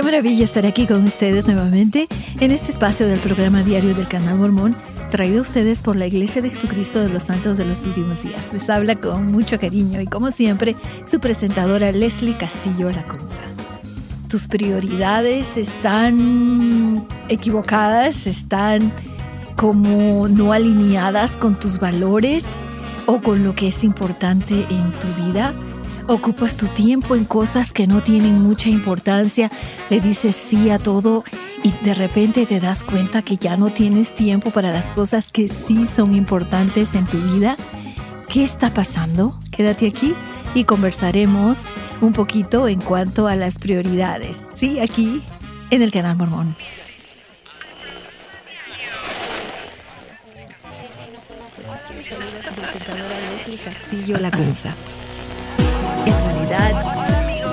maravilla estar aquí con ustedes nuevamente en este espacio del programa diario del Canal Mormón, traído a ustedes por la Iglesia de Jesucristo de los Santos de los Últimos Días. Les habla con mucho cariño y, como siempre, su presentadora Leslie Castillo Lacunza. ¿Tus prioridades están equivocadas? ¿Están como no alineadas con tus valores o con lo que es importante en tu vida? ¿Ocupas tu tiempo en cosas que no tienen mucha importancia? ¿Le dices sí a todo y de repente te das cuenta que ya no tienes tiempo para las cosas que sí son importantes en tu vida? ¿Qué está pasando? Quédate aquí y conversaremos un poquito en cuanto a las prioridades. Sí, aquí en el Canal Mormón. Castillo Lacunza. En realidad,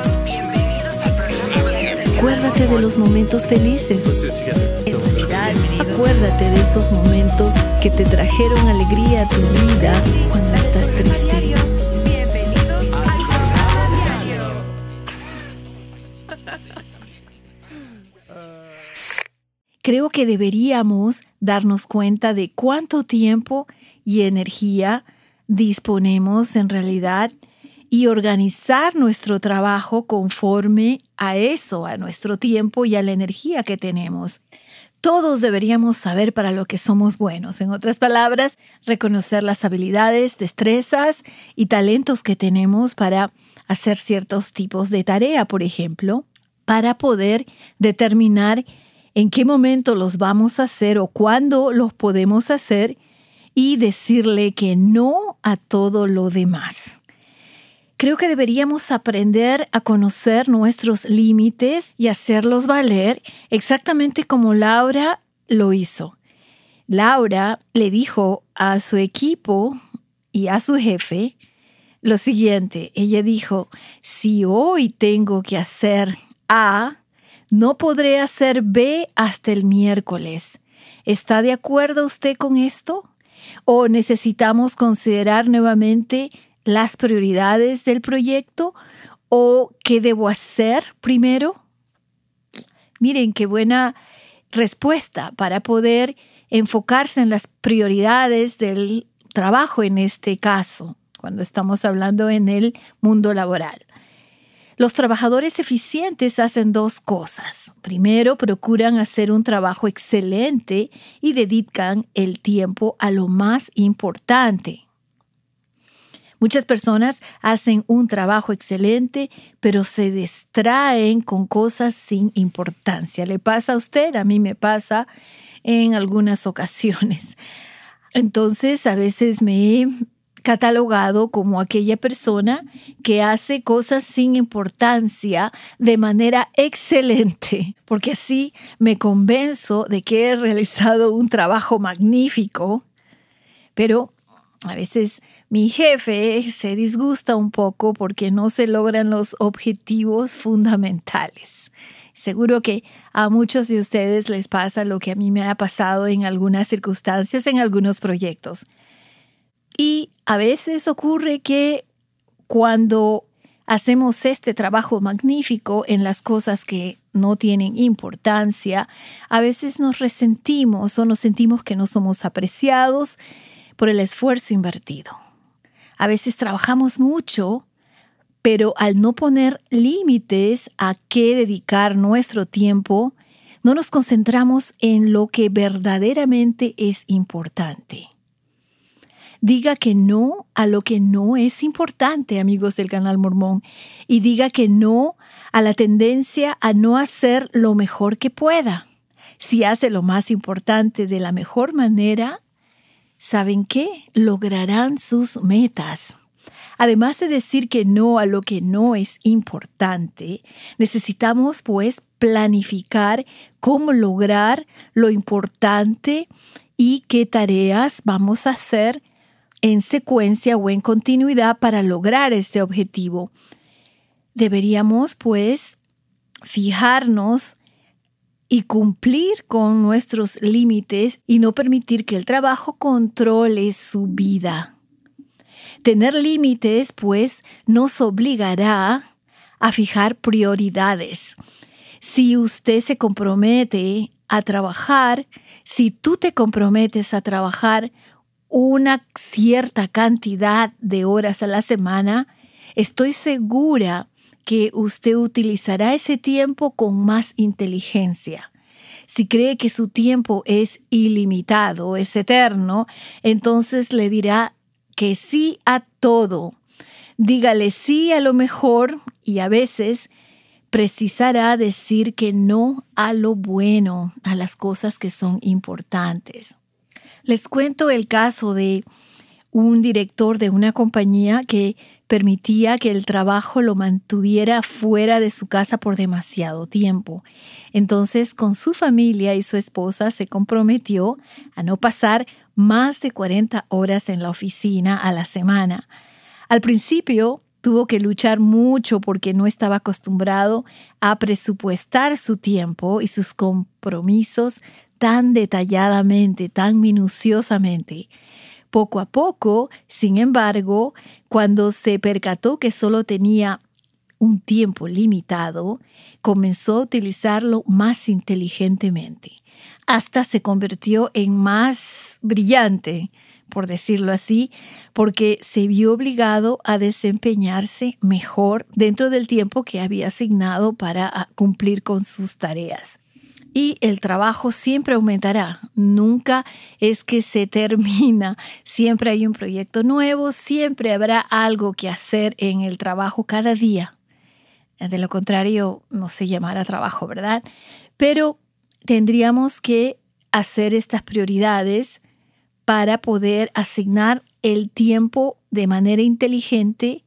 acuérdate de los momentos felices. En realidad, acuérdate de esos momentos que te trajeron alegría a tu vida cuando estás triste. Creo que deberíamos darnos cuenta de cuánto tiempo y energía disponemos en realidad y organizar nuestro trabajo conforme a eso, a nuestro tiempo y a la energía que tenemos. Todos deberíamos saber para lo que somos buenos. En otras palabras, reconocer las habilidades, destrezas y talentos que tenemos para hacer ciertos tipos de tarea, por ejemplo, para poder determinar en qué momento los vamos a hacer o cuándo los podemos hacer y decirle que no a todo lo demás. Creo que deberíamos aprender a conocer nuestros límites y hacerlos valer exactamente como Laura lo hizo. Laura le dijo a su equipo y a su jefe lo siguiente. Ella dijo, si hoy tengo que hacer A, no podré hacer B hasta el miércoles. ¿Está de acuerdo usted con esto? ¿O necesitamos considerar nuevamente las prioridades del proyecto? ¿O qué debo hacer primero? Miren qué buena respuesta para poder enfocarse en las prioridades del trabajo en este caso, cuando estamos hablando en el mundo laboral. Los trabajadores eficientes hacen dos cosas. Primero, procuran hacer un trabajo excelente y dedican el tiempo a lo más importante. Muchas personas hacen un trabajo excelente, pero se distraen con cosas sin importancia. ¿Le pasa a usted? A mí me pasa en algunas ocasiones. Entonces, a veces me he catalogado como aquella persona que hace cosas sin importancia de manera excelente, porque así me convenzo de que he realizado un trabajo magnífico, pero a veces mi jefe se disgusta un poco porque no se logran los objetivos fundamentales. Seguro que a muchos de ustedes les pasa lo que a mí me ha pasado en algunas circunstancias, en algunos proyectos. Y a veces ocurre que cuando hacemos este trabajo magnífico en las cosas que no tienen importancia, a veces nos resentimos o nos sentimos que no somos apreciados por el esfuerzo invertido. A veces trabajamos mucho, pero al no poner límites a qué dedicar nuestro tiempo, no nos concentramos en lo que verdaderamente es importante. Diga que no a lo que no es importante, amigos del Canal Mormón, y diga que no a la tendencia a no hacer lo mejor que pueda. Si hace lo más importante de la mejor manera, ¿saben qué? Lograrán sus metas. Además de decir que no a lo que no es importante, necesitamos pues planificar cómo lograr lo importante y qué tareas vamos a hacer en secuencia o en continuidad para lograr este objetivo. Deberíamos, pues, fijarnos y cumplir con nuestros límites y no permitir que el trabajo controle su vida. Tener límites, pues, nos obligará a fijar prioridades. Si usted se compromete a trabajar, si tú te comprometes a trabajar una cierta cantidad de horas a la semana, estoy segura que usted utilizará ese tiempo con más inteligencia. Si cree que su tiempo es ilimitado, es eterno, entonces le dirá que sí a todo. Dígale sí a lo mejor y a veces precisará decir que no a lo bueno, a las cosas que son importantes. Les cuento el caso de un director de una compañía que permitía que el trabajo lo mantuviera fuera de su casa por demasiado tiempo. Entonces, con su familia y su esposa se comprometió a no pasar más de 40 horas en la oficina a la semana. Al principio, tuvo que luchar mucho porque no estaba acostumbrado a presupuestar su tiempo y sus compromisos tan detalladamente, tan minuciosamente. Poco a poco, sin embargo, cuando se percató que solo tenía un tiempo limitado, comenzó a utilizarlo más inteligentemente. Hasta se convirtió en más brillante, por decirlo así, porque se vio obligado a desempeñarse mejor dentro del tiempo que había asignado para cumplir con sus tareas. Y el trabajo siempre aumentará, nunca es que se termina, siempre hay un proyecto nuevo, siempre habrá algo que hacer en el trabajo cada día. De lo contrario, no se llamará trabajo, ¿verdad? Pero tendríamos que hacer estas prioridades para poder asignar el tiempo de manera inteligente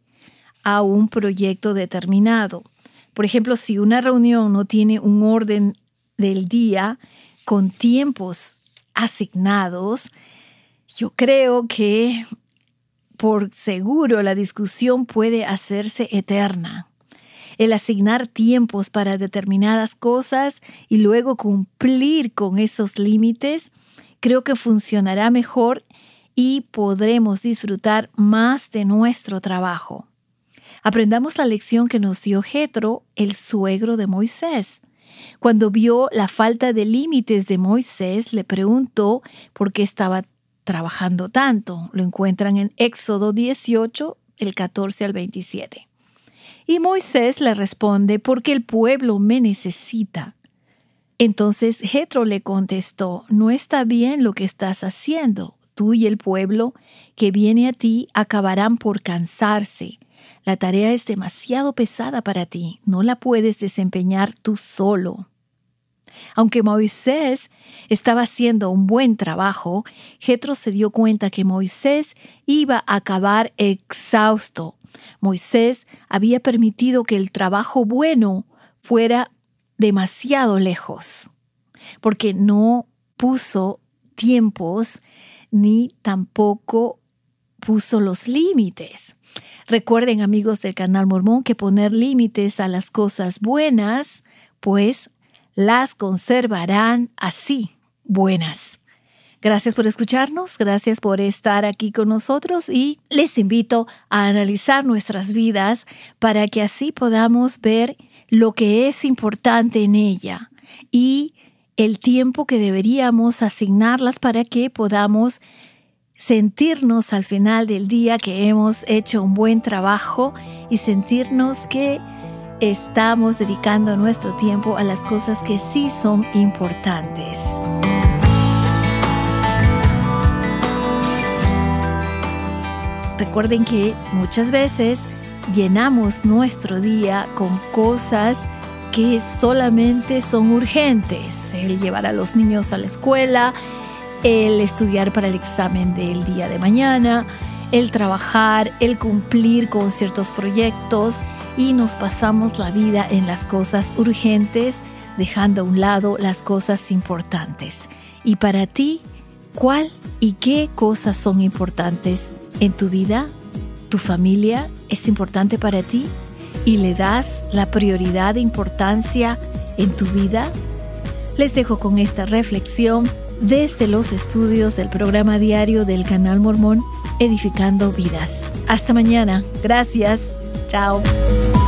a un proyecto determinado. Por ejemplo, si una reunión no tiene un orden del día con tiempos asignados, yo creo que por seguro la discusión puede hacerse eterna. El asignar tiempos para determinadas cosas y luego cumplir con esos límites, creo que funcionará mejor y podremos disfrutar más de nuestro trabajo. Aprendamos la lección que nos dio Jetro, el suegro de Moisés. Cuando vio la falta de límites de Moisés, le preguntó por qué estaba trabajando tanto. Lo encuentran en Éxodo 18, el 14 al 27. Y Moisés le responde, porque el pueblo me necesita. Entonces Jetro le contestó, no está bien lo que estás haciendo. Tú y el pueblo que viene a ti acabarán por cansarse. La tarea es demasiado pesada para ti, no la puedes desempeñar tú solo. Aunque Moisés estaba haciendo un buen trabajo, Jetro se dio cuenta que Moisés iba a acabar exhausto. Moisés había permitido que el trabajo bueno fuera demasiado lejos, porque no puso tiempos ni tampoco puso los límites. Recuerden, amigos del Canal Mormón, que poner límites a las cosas buenas, pues las conservarán así, buenas. Gracias por escucharnos, gracias por estar aquí con nosotros y les invito a analizar nuestras vidas para que así podamos ver lo que es importante en ella y el tiempo que deberíamos asignarlas para que podamos sentirnos al final del día que hemos hecho un buen trabajo y sentirnos que estamos dedicando nuestro tiempo a las cosas que sí son importantes. Recuerden que muchas veces llenamos nuestro día con cosas que solamente son urgentes. El llevar a los niños a la escuela, el estudiar para el examen del día de mañana, el trabajar, el cumplir con ciertos proyectos y nos pasamos la vida en las cosas urgentes, dejando a un lado las cosas importantes. Y para ti, ¿cuál y qué cosas son importantes en tu vida? ¿Tu familia es importante para ti? ¿Y le das la prioridad de importancia en tu vida? Les dejo con esta reflexión desde los estudios del programa diario del Canal Mormón, Edificando Vidas. Hasta mañana. Gracias. Chao.